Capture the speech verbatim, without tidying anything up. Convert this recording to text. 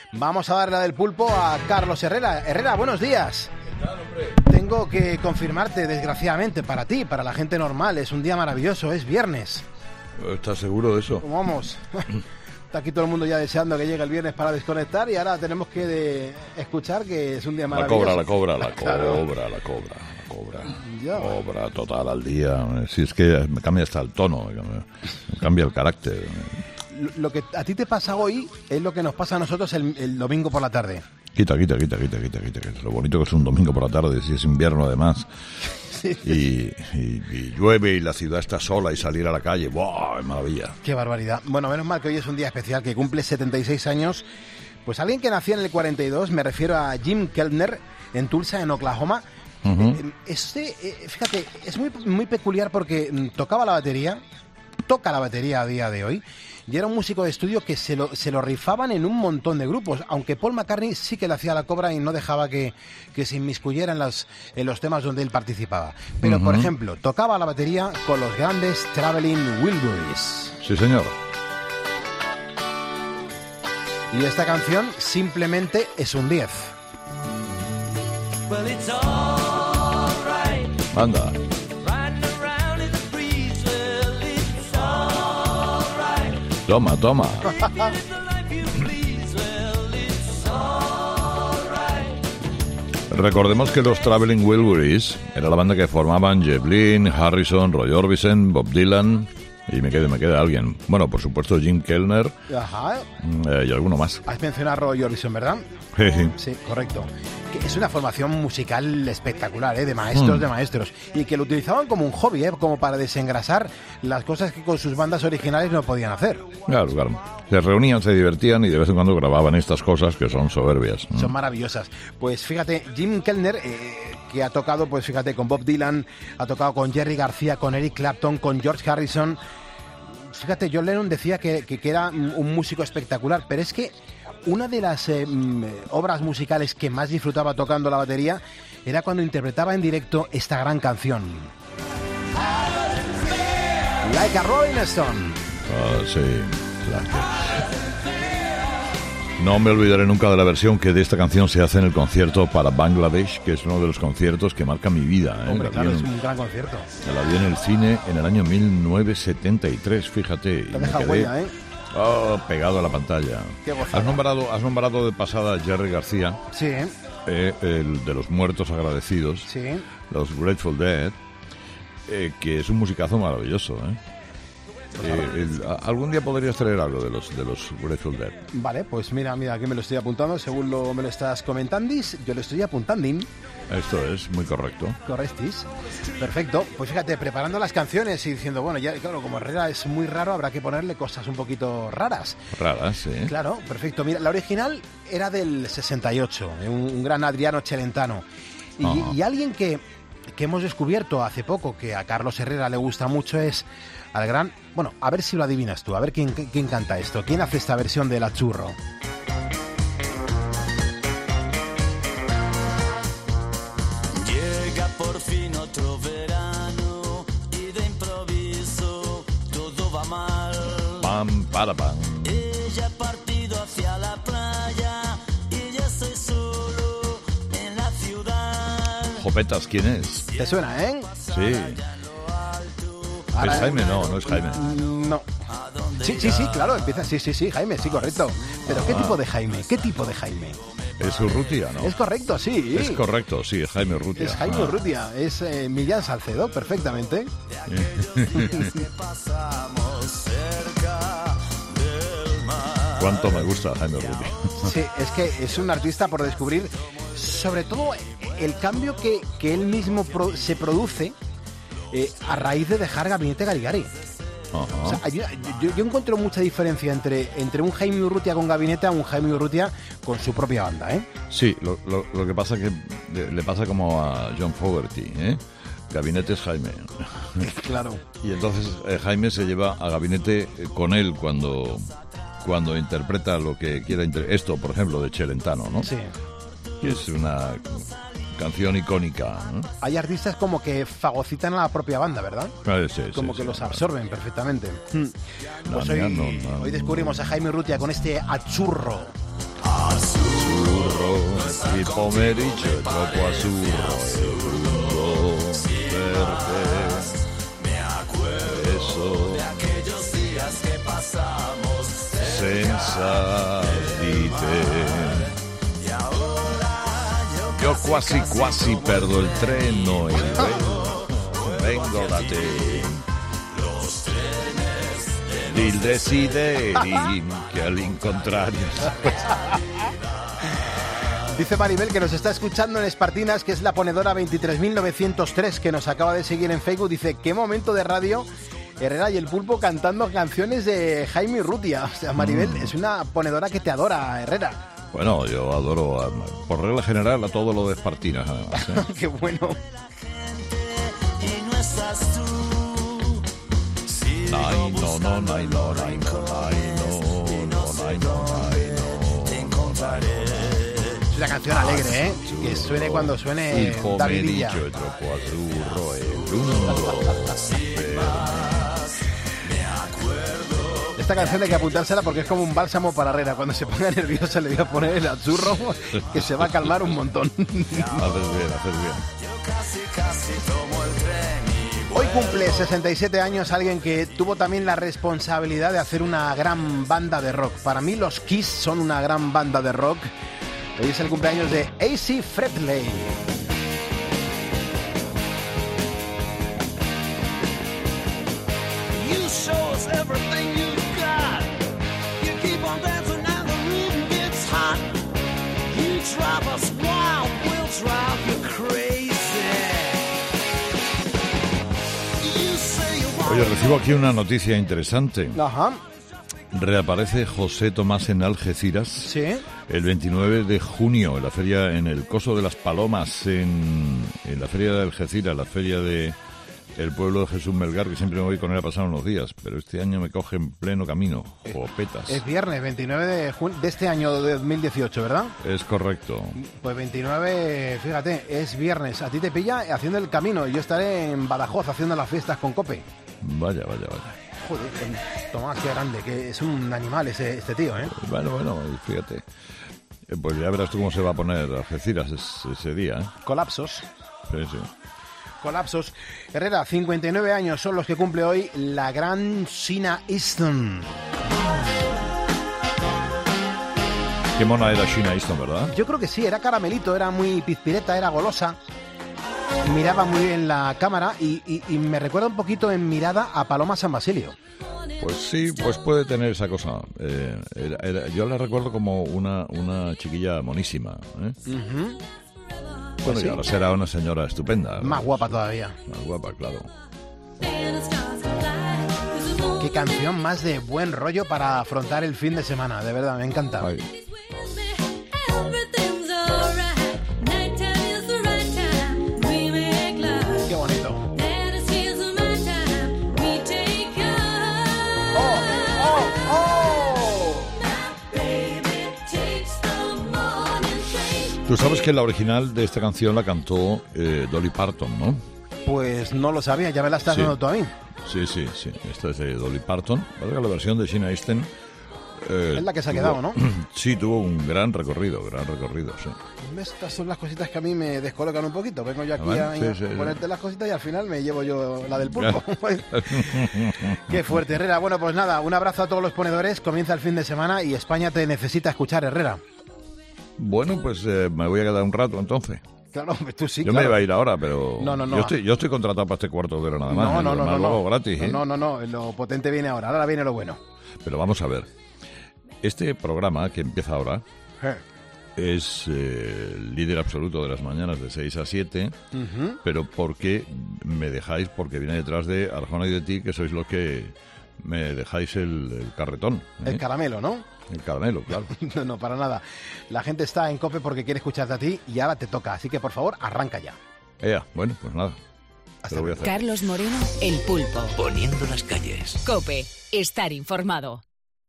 Vamos a darle la del pulpo a Carlos Herrera. Herrera, buenos días. ¿Qué tal, hombre? Tengo que confirmarte, desgraciadamente, para ti, para la gente normal, es un día maravilloso, es viernes. ¿Estás seguro de eso? ¿Cómo vamos? Está aquí todo el mundo ya deseando que llegue el viernes para desconectar y ahora tenemos que de escuchar que es un día maravilloso. La cobra, la cobra, la Claro. cobra, la cobra, la cobra. Ya. Cobra total al día. Si es que me cambia hasta el tono, me cambia el carácter. Lo que a ti te pasa hoy es lo que nos pasa a nosotros el, el domingo por la tarde. Quita, quita, quita, quita, quita, quita. quita. Lo bonito que es un domingo por la tarde, si es invierno además. Sí. Y, y, y llueve y la ciudad está sola y salir a la calle, ¡buah! ¡Es maravilla! Qué barbaridad. Bueno, menos mal que hoy es un día especial, que cumple setenta y seis años. Pues alguien que nació en el cuarenta y dos, me refiero a Jim Kellner, en Tulsa, en Oklahoma. Uh-huh. Eh, Este, eh, fíjate, es muy, muy peculiar porque mm, tocaba la batería, toca la batería a día de hoy, y era un músico de estudio que se lo, se lo rifaban en un montón de grupos, aunque Paul McCartney sí que le hacía la cobra y no dejaba que, que se inmiscuyera en, las, en los temas donde él participaba. Pero, uh-huh. por ejemplo, tocaba la batería con los grandes Traveling Wilburys. Sí, señor. Y esta canción simplemente es un diez. Anda. Toma, toma. Recordemos que los Traveling Wilburys era la banda que formaban Jeff Lynne, Harrison, Roy Orbison, Bob Dylan y me queda, me queda alguien. Bueno, por supuesto Jim Kellner. Ajá. Eh, y alguno más. Has mencionado a Roy Orbison, ¿verdad? Sí, sí. Sí, correcto. Que es una formación musical espectacular, ¿eh? De maestros, mm. de maestros. Y que lo utilizaban como un hobby, ¿eh? Como para desengrasar las cosas que con sus bandas originales no podían hacer. Claro, claro. Se reunían, se divertían y de vez en cuando grababan estas cosas que son soberbias. Son maravillosas. Pues fíjate, Jim Kellner, eh, que ha tocado, pues fíjate, con Bob Dylan, ha tocado con Jerry García, con Eric Clapton, con George Harrison. Fíjate, John Lennon decía que, que, que era un músico espectacular, pero es que una de las eh, obras musicales que más disfrutaba tocando la batería era cuando interpretaba en directo esta gran canción. Like a Rolling Stone. Ah, sí, claro. No me olvidaré nunca de la versión que de esta canción se hace en el concierto para Bangladesh, que es uno de los conciertos que marca mi vida. ¿eh? Hombre, claro, es un gran concierto. La vi en el cine en el año mil novecientos setenta y tres, fíjate. Te deja huella, ¿eh? Oh, pegado a la pantalla. Qué gozada. Has nombrado, has nombrado de pasada a Jerry García. Sí, ¿eh? Eh, el de los muertos agradecidos. Sí. Los Grateful Dead. Eh, que es un musicazo maravilloso, ¿eh? Eh, el, a, algún día podrías traer algo de los de los Grateful Dead. Vale, pues mira, mira, aquí me lo estoy apuntando, según lo, me lo estás comentando, yo lo estoy apuntando. Esto es muy correcto. Correctis. Perfecto. Pues fíjate, preparando las canciones y diciendo, bueno, ya claro, como Herrera es muy raro, habrá que ponerle cosas un poquito raras. Raras, sí. Claro, perfecto. Mira, la original era del sesenta y ocho, un, un gran Adriano Celentano. Y, y alguien que, que hemos descubierto hace poco, que a Carlos Herrera le gusta mucho, es al gran... Bueno, a ver si lo adivinas tú, a ver quién, quién canta esto. ¿Quién hace esta versión de La Churro? Llega por fin otro verano y de improviso todo va mal. Pam, para, pam. Ella ha partido hacia la playa y yo estoy solo en la ciudad. Jopetas, ¿quién es? ¿Te suena, eh? Sí. Ahora, ¿Es Jaime? No, no es Jaime. No. Sí, sí, sí, claro, empieza. Sí, sí, sí, Jaime, sí, correcto. Pero ¿qué Ah. tipo de Jaime? ¿Qué tipo de Jaime? Es Urrutia, ¿no? Es correcto, sí. Es correcto, sí, es Jaime Urrutia. Es Jaime Ah. Urrutia, es eh, Millán Salcedo, perfectamente. Cuánto me gusta Jaime Urrutia. Sí, es que es un artista por descubrir, sobre todo el cambio que, que él mismo pro, se produce eh, a raíz de dejar Gabinete Garigari. Ajá. O sea, yo, yo, yo encuentro mucha diferencia entre, entre un Jaime Urrutia con Gabinete a un Jaime Urrutia con su propia banda, ¿eh? Sí, lo, lo, lo que pasa que le pasa como a John Fogerty, ¿eh? Gabinete es Jaime. Claro. Y entonces eh, Jaime se lleva a Gabinete con él cuando, cuando interpreta lo que quiera interpretar. Esto, por ejemplo, de Celentano, ¿no? Sí. Que es una canción icónica, ¿no? Hay artistas como que fagocitan a la propia banda, ¿verdad? Ah, sí, sí, Como sí, que sí, los claro. absorben perfectamente. Hmm. No, Pues hoy, no, no, no. hoy descubrimos a Jaime Urrutia con este Achurro. Así il pomeriggio è troppo azzurro e lungo per te. Adesso senza di te. Io quasi quasi perdo il treno e vengo, vengo da te. Il desideri que al incontrario. Dice Maribel que nos está escuchando en Espartinas, que es la ponedora veintitrés mil novecientos tres, que nos acaba de seguir en Facebook. Dice, qué momento de radio, Herrera y el Pulpo cantando canciones de Jaime Urrutia. O sea, Maribel mm. es una ponedora que te adora, Herrera. Bueno, yo adoro, a, por regla general, a todo lo de Espartinas, además, ¿eh? Qué bueno. Ay, no, no, no, no, no, no, no, no, no, es una canción alegre, ¿eh? Que suene cuando suene Davidilla. Esta canción hay que apuntársela porque es como un bálsamo para Herrera. Cuando se ponga nerviosa le voy a poner el azurro, que se va a calmar un montón. Haces bien, haces bien. Hoy cumple sesenta y siete años alguien que tuvo también la responsabilidad de hacer una gran banda de rock. Para mí los Kiss son una gran banda de rock. Hoy es el cumpleaños de Ace Frehley. Oye, recibo aquí una noticia interesante. Ajá. Reaparece José Tomás en Algeciras. Sí. El veintinueve de junio, en la feria, en el Coso de las Palomas, en, en la feria de Algeciras, la feria de el pueblo de Jesús Melgar, que siempre me voy con él a pasar unos días, pero este año me coge en pleno camino, jopetas. Es viernes, veintinueve de junio de este año de dos mil dieciocho, ¿verdad? Es correcto. Pues veintinueve, fíjate, es viernes. A ti te pilla haciendo el camino. Yo estaré en Badajoz haciendo las fiestas con Cope. Vaya, vaya, vaya. Joder, Tomás, qué grande, que es un animal ese, este tío, ¿eh? Bueno, bueno, fíjate. Pues ya verás tú cómo se va a poner Algeciras ese, ese día, ¿eh? Colapsos. Sí, sí. Colapsos. Herrera, cincuenta y nueve años son los que cumple hoy la gran Sheena Easton. Qué mona era Sheena Easton, ¿verdad? Yo creo que sí, era caramelito, era muy pizpireta, era golosa. Miraba muy bien la cámara y, y, y me recuerda un poquito en mirada a Paloma San Basilio. Pues sí, pues puede tener esa cosa. Eh, era, era, yo la recuerdo como una, una chiquilla monísima, ¿eh? Uh-huh. Bueno, Pues sí. y ahora será una señora estupenda. Más guapa todavía. Más guapa, claro. Qué canción más de buen rollo para afrontar el fin de semana, de verdad, me encanta. Ay. Qué bonito. Tú sabes que la original de esta canción la cantó eh, Dolly Parton, ¿no? Pues no lo sabía, ya me la estás Sí. dando tú a mí. Sí, sí, sí. Esta es de Dolly Parton. La versión de Sheena Easton eh, Es la que se ha tuvo- quedado, ¿no? Sí, tuvo un gran recorrido, gran recorrido, sí. Estas son las cositas que a mí me descolocan un poquito. Vengo yo aquí Ah, a, sí, a sí, sí. ponerte las cositas y al final me llevo yo la del pulpo. Qué fuerte, Herrera. Bueno, pues nada, un abrazo a todos los ponedores. Comienza el fin de semana y España te necesita escuchar, Herrera. Bueno, pues eh, me voy a quedar un rato entonces. Claro, tú sí, Yo claro. me iba a ir ahora, pero No, no, no. Yo, estoy, yo estoy contratado para este cuarto de hora nada más. No, ¿eh? no, Lo no, demás no, luego no. gratis, ¿eh? No, no, no, lo potente viene ahora, ahora viene lo bueno. Pero vamos a ver. Este programa que empieza ahora Eh. es eh, el líder absoluto de las mañanas de seis a siete, Ujú. pero ¿por qué me dejáis? Porque viene detrás de Arjona y de ti, que sois los que me dejáis el, el carretón. ¿eh? El caramelo, ¿no? El caramelo, claro. No, no, para nada. La gente está en Cope porque quiere escucharte a ti y ahora te toca. Así que, por favor, arranca ya. Ea, bueno, pues nada. Te lo voy a hacer. Carlos Moreno, El Pulpo. Poniendo las calles. Cope, estar informado.